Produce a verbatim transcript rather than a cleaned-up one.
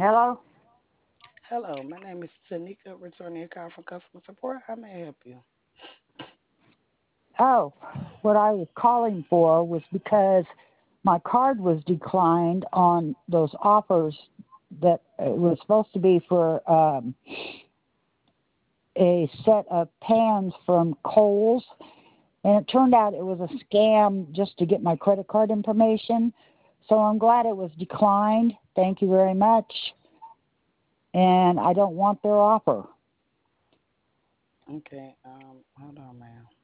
Hello? Hello, my name is Tanika, returning a call from customer support. How may I help you? Oh, what I was calling for was because my card was declined on those offers that it was supposed to be for um, a set of pans from Kohl's, and it turned out it was a scam just to get my credit card information. So I'm glad it was declined. Thank you very much. And I don't want their offer. Okay, um, hold on, ma'am.